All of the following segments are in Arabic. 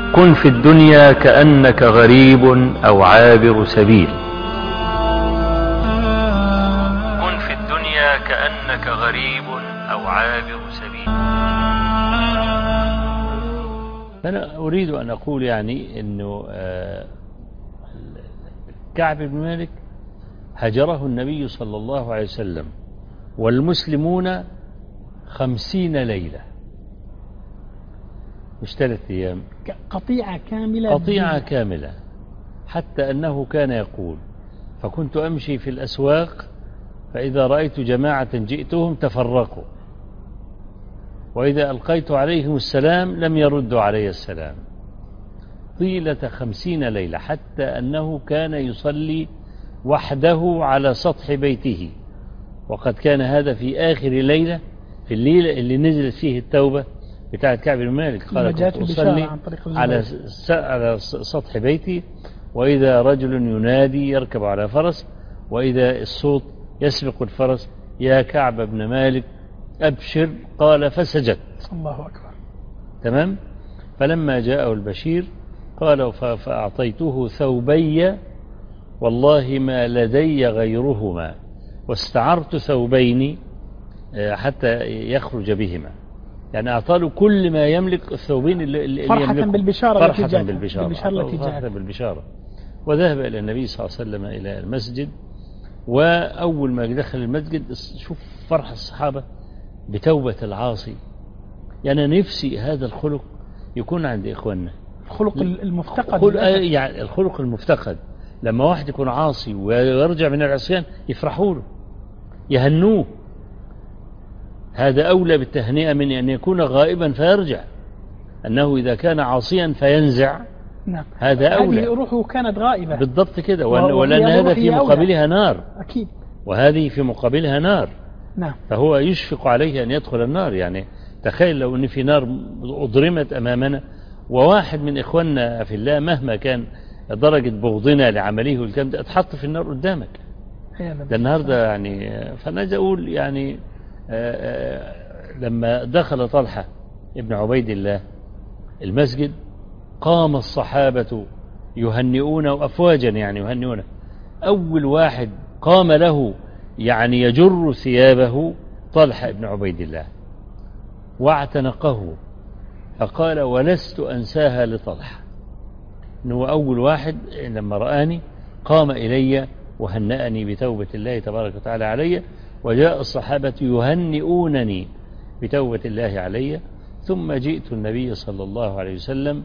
كن في الدنيا كأنك غريب أو عابر سبيل. كن في الدنيا كأنك غريب أو عابر سبيل. أنا أريد أن أقول يعني أنه كعب بن مالك هجره النبي صلى الله عليه وسلم والمسلمون 50 ليلة، مش 3 أيام، قطيعة كاملة، قطيعة كاملة، حتى أنه كان يقول: فكنت أمشي في الأسواق فإذا رأيت جماعة جئتهم تفرقوا، وإذا ألقيت عليهم السلام لم يردوا علي السلام، طيلة 50 ليلة، حتى أنه كان يصلي وحده على سطح بيته. وقد كان هذا في آخر ليلة، في الليلة اللي نزلت فيه التوبة بتاعة كعب بن مالك، قال: كنت أصلي على سطح بيتي، وإذا رجل ينادي يركب على فرس، وإذا الصوت يسبق الفرس: يا كعب بن مالك أبشر. قال: فسجدت. الله أكبر. تمام. فلما جاءه البشير قال: فأعطيته ثوبي والله ما لدي غيرهما، واستعرت ثوبين حتى يخرج بهما، يعني أعطاله كل ما يملك، الثوبين اللي فرحة بالبشارة، فرحة بالبشارة. وذهب إلى النبي صلى الله عليه وسلم إلى المسجد، وأول ما دخل المسجد شوف فرح الصحابة بتوبة العاصي. يعني نفسي هذا الخلق يكون عند إخواننا، الخلق المفتقد، يعني الخلق المفتقد، لما واحد يكون عاصي ويرجع من العصيان يفرحوا له، يهنوه. هذا أولى بالتهنئة من أن يكون غائبا فيرجع، أنه إذا كان عاصيا فينزع. نعم. هذا أولى. هذه روحه كانت غائبة بالضبط كده، ولأن هذا في مقابلها نار. أكيد. وهذه في مقابلها نار. نعم. فهو يشفق عليه أن يدخل النار. يعني تخيل لو أن في نار أضرمت أمامنا، وواحد من إخواننا في الله مهما كان درجة بغضنا لعمله والكلام ده اتحط في النار قدامك. ده النهاردة يعني. فأنا أقول يعني لما دخل طلحة ابن عبيد الله المسجد قام الصحابة يهنئونه أفواجا، يعني يهنئونه. أول واحد قام له يعني يجر ثيابه طلحة ابن عبيد الله واعتنقه، فقال: ولست أنساها لطلحة. إنه أول واحد لما رآني قام إلي وهنأني بتوبة الله تبارك وتعالى علي، وجاء الصحابة يهنئونني بتوبة الله علي. ثم جئت النبي صلى الله عليه وسلم،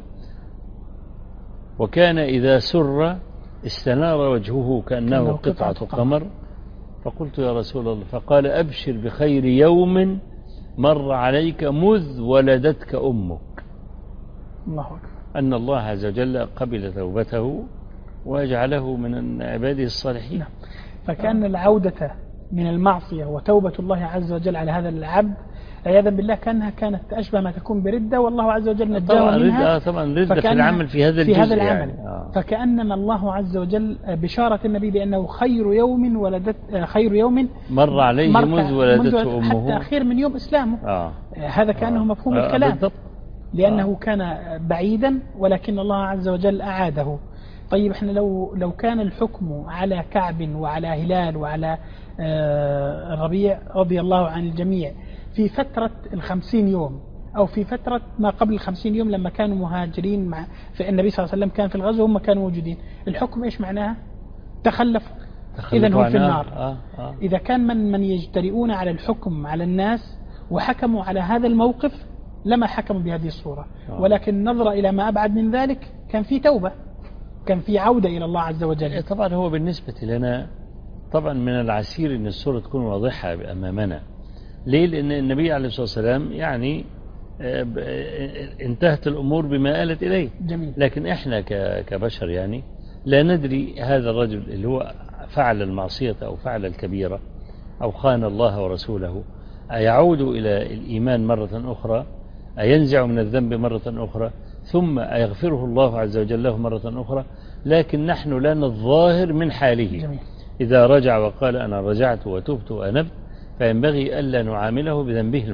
وكان إذا سر استنار وجهه كأنه قطعة قمر، فقلت: يا رسول الله. فقال: أبشر بخير يوم مر عليك مذ ولدتك أمك. الله أكبر. أن الله عز وجل قبل توبته ويجعله من عباده الصالحين. فكأن العودة من المعصية وتوبة الله عز وجل على هذا العبد عياذا بالله كانها كانت أشبه ما تكون بردة، والله عز وجل نجاه منها. طبعا ردة في العمل في هذا الجزء، هذا العمل. يعني. فكأنما الله عز وجل بشارة النبي بأنه خير يوم مر عليه مذ ولدته أمه، حتى خير من يوم إسلامه. هذا كأنه مفهوم الكلام بالضبط. لأنه كان بعيدا ولكن الله عز وجل أعاده. طيب احنا لو كان الحكم على كعب وعلى هلال وعلى الربيع رضي الله عن الجميع في فترة 50 يوم أو في فترة ما قبل 50 يوم لما كانوا مهاجرين مع النبي صلى الله عليه وسلم كان في الغزو هم كانوا موجودين، الحكم إيش معناها؟ تخلفوا. إذن هم في النار. إذا كان من يجترئون على الحكم على الناس وحكموا على هذا الموقف لما حكموا بهذه الصورة، ولكن نظر إلى ما أبعد من ذلك كان في توبة، كان في عودة إلى الله عز وجل. طبعا هو بالنسبة لنا طبعا من العسير أن الصورة تكون واضحة أمامنا. ليه؟ لأن النبي عليه الصلاة والسلام يعني انتهت الأمور بما آلت إليه. جميل. لكن إحنا كبشر يعني لا ندري هذا الرجل اللي هو فعل المعصية أو فعل الكبيرة أو خان الله ورسوله أيعود إلى الإيمان مرة أخرى، أينزع من الذنب مرة أخرى، ثم أيغفره الله عز وجل له مرة أخرى. لكن نحن لنا الظاهر من حاله. جميل. إذا رجع وقال أنا رجعت وتبت وأنبت فينبغي ألا نعامله بذنبه الماضي.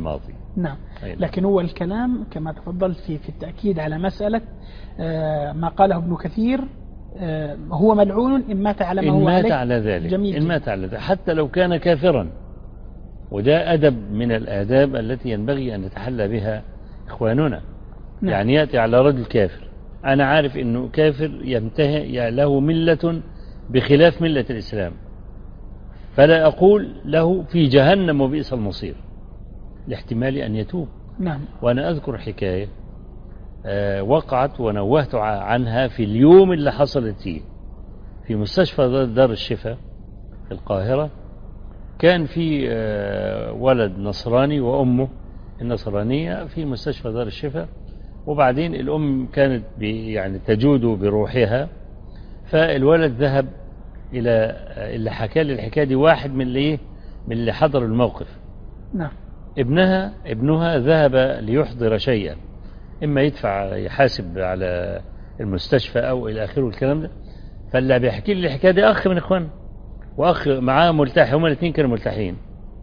نعم. لكن هو الكلام كما تفضلت في التأكيد على مسألة ما قاله ابن كثير، هو ملعون إن مات على ما هو عليه. إن مات على ذلك. جميل. إن مات على ذلك حتى لو كان كافرا، وده أدب من الآداب التي ينبغي أن يتحلى بها إخواننا. نعم. يعني يأتي على رجل كافر، أنا عارف أنه كافر ينتهي له ملة بخلاف ملة الإسلام، فلا أقول له في جهنم وبئس المصير، لاحتمال أن يتوب. نعم. وأنا أذكر حكاية وقعت ونوهت عنها في اليوم اللي حصلت فيه في مستشفى دار الشفاء في القاهرة. كان في ولد نصراني وأمه النصرانية في مستشفى دار الشفاء، وبعدين الأم كانت يعني تجود بروحها، فالولد ذهب إلى اللي حكى لي الحكاية دي واحد من اللي حضر الموقف. نعم. ابنها ذهب ليحضر شيئا، إما يدفع يحاسب على المستشفى أو إلى آخره الكلام ده. فاللي بيحكي لي الحكاية دي أخ من إخوان، وأخ معاه ملتحي، هما الاثنين كانوا ملتحين.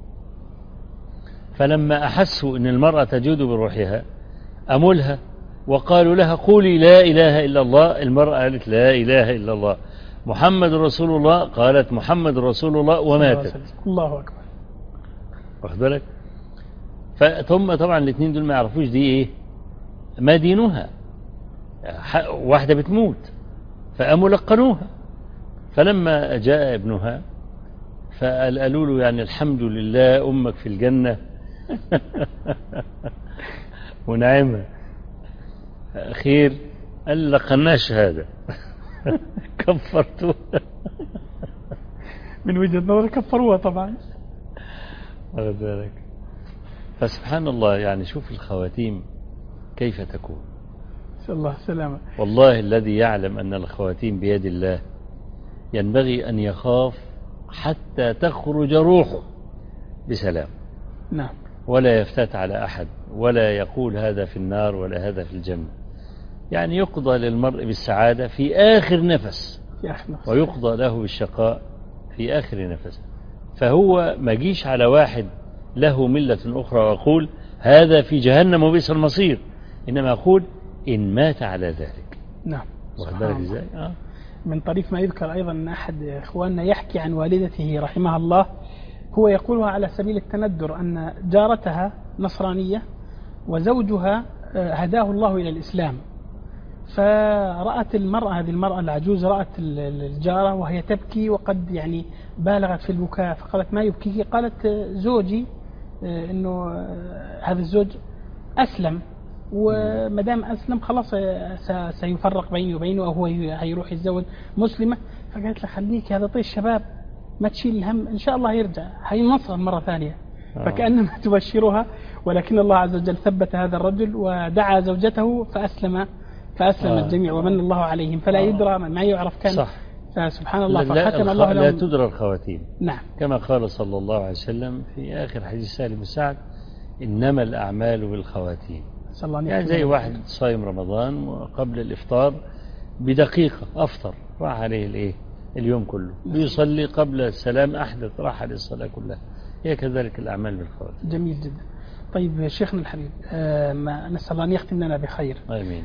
فلما أحسوا أن المرأة تجود بروحها أملها وقالوا لها قولي لا إله إلا الله. المرأة قالت لا إله إلا الله. محمد رسول الله، قالت محمد رسول الله، وماتت. الله أكبر. واخد بالك؟ ثم طبعا الاثنين دول ما يعرفوش دي إيه، ما دينها، واحدة بتموت، فقاموا لقنوها. فلما جاء ابنها فقالوا له يعني الحمد لله أمك في الجنة ونعمة خير. قال لقناش هذا كفرتوها. من وجهة نظر كفروها طبعا. واخد بالك؟ فسبحان الله، يعني شوف الخواتيم كيف تكون. نسأل الله السلامة. والله الذي يعلم أن الخواتيم بيد الله ينبغي أن يخاف حتى تخرج روحه بسلام. نعم. ولا يفتات على أحد، ولا يقول هذا في النار ولا هذا في الجنة. يعني يقضى للمرء بالسعادة في آخر نفس، ويقضى له بالشقاء في آخر نفس. فهو ما جيش على واحد له ملة أخرى وأقول هذا في جهنم وبئس المصير، إنما أقول إن مات على ذلك. نعم. واخد بالك إزاي؟ من طريف ما يذكر أيضا أن أحد إخواننا يحكي عن والدته رحمها الله، هو يقولها على سبيل التندر، أن جارتها نصرانية وزوجها هداه الله إلى الإسلام، فرأت المرأة، هذه المرأة العجوز، رأت الجارة وهي تبكي وقد يعني بالغت في البكاء، فقالت ما يبكيك؟ قالت زوجي إنه هذا الزوج أسلم، ومدام أسلم خلاص سيفرق بيني وبينه، أو هو هيروح يتزوج مسلمة. فقالت له خليك، هذا طيش شباب، ما تشيل الهم، إن شاء الله يرجع هينصر مرة ثانية. فكأنما تبشرها، ولكن الله عز وجل ثبت هذا الرجل ودعا زوجته فأسلم الجميع، ومن الله عليهم، فلا يدرى ما يعرف كان. صح. فسبحان الله، فختم الله لهم. لا تدرى الخواتيم. نعم. كما قال صلى الله عليه وسلم في آخر حديث سهل بن سعد إنما الأعمال بالخواتيم. يعني زي واحد صايم رمضان وقبل الإفطار بدقيقة أفطر، راح عليه اليوم كله، بيصلي قبل السلام أحدث، راح عليه الصلاة كلها. هي كذلك الأعمال بالخواتيم. جميل جدا. طيب شيخنا الحبيب، نسأل الله أن يختم لنا بخير. آمين.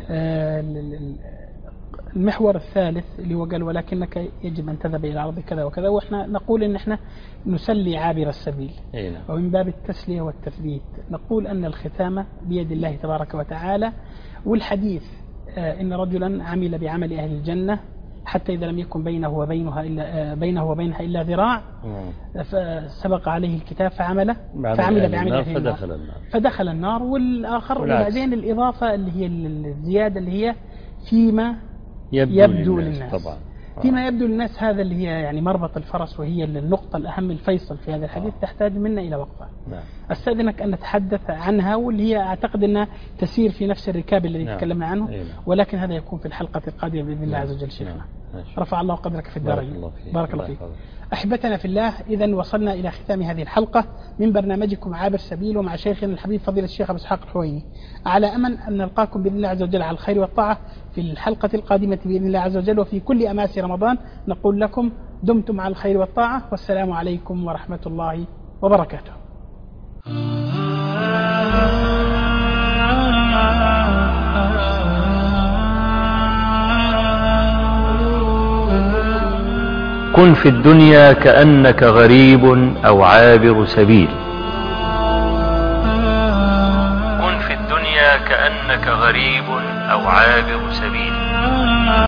المحور الثالث اللي هو قال ولكنك يجب أن تذهب إلى أرض كذا وكذا، وإحنا نقول إن إحنا نسلي عابر السبيل، ومن باب التسلية والتثبيت نقول أن الختامة بيد الله تبارك وتعالى. والحديث إن رجلا عمل بعمل أهل الجنة حتى إذا لم يكن بينه وبينها إلا ذراع، فسبق عليه الكتاب فعمل بعمل أهل النار فدخل النار. والآخر وبعدين الإضافة اللي هي الزيادة اللي هي فيما يبدو للناس طبعا. فيما يبدو للناس، هذا اللي هي يعني مربط الفرس، وهي النقطة الأهم الفيصل في هذا الحديث، تحتاج منا إلى وقفة. أستأذنك أن نتحدث عنها، واللي هي أعتقد أنها تسير في نفس الركاب الذي تكلمنا عنه، ولكن هذا يكون في الحلقة القادمة بإذن الله عز وجل. شيخنا رفع الله قدرك في الدارين. بارك الله فيك. أحبتنا في الله، إذن وصلنا إلى ختام هذه الحلقة من برنامجكم عابر سبيل، ومع شيخنا الحبيب فضيلة الشيخ أبو إسحاق الحويني، على أمل أن نلقاكم بإذن الله عز وجل على الخير والطاعة في الحلقة القادمة بإذن الله عز وجل. وفي كل أماس رمضان نقول لكم دمتم على الخير والطاعة، والسلام عليكم ورحمة الله وبركاته. كن في الدنيا كأنك غريب أو عابر سبيل. كن في الدنيا كأنك غريب أو عابر سبيل.